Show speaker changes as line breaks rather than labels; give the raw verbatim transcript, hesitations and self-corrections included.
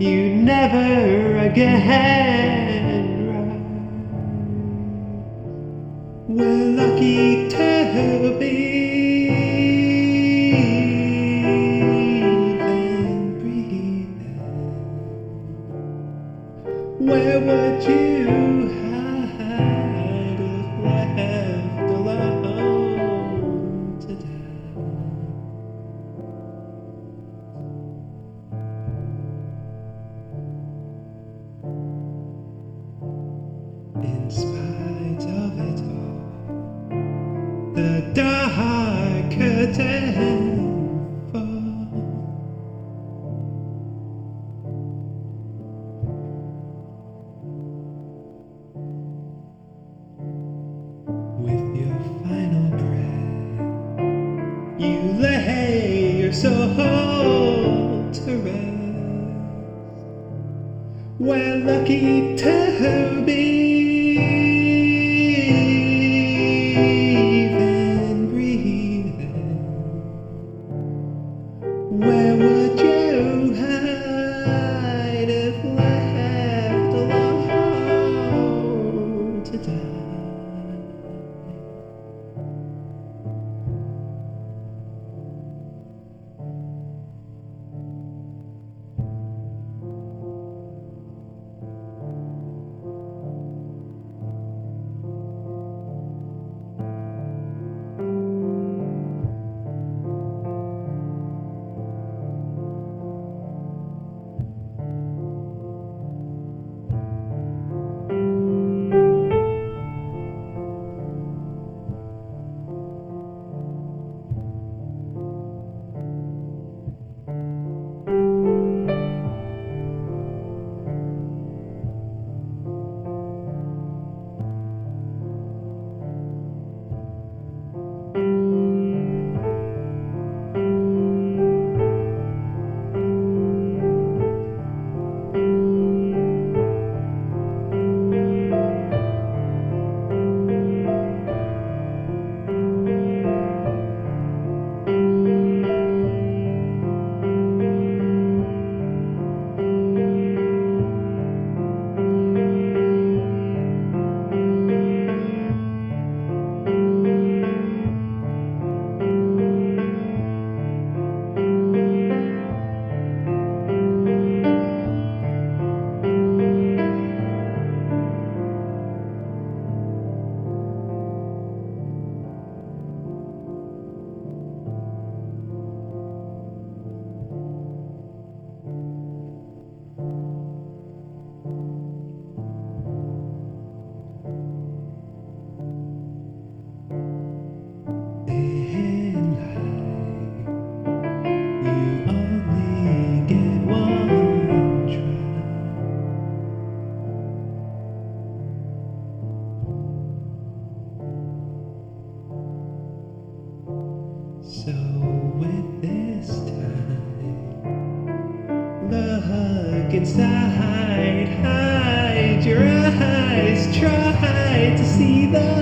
you never again rise. We're lucky to be and breathing. Where would you hide if left alone to die? In spite of it all, the dark curtain falls. With your final breath, you lay your soul to rest. We're lucky to be and breathing. Where would you hide if left alone to die? So with this time, look inside, hide your eyes, try to see the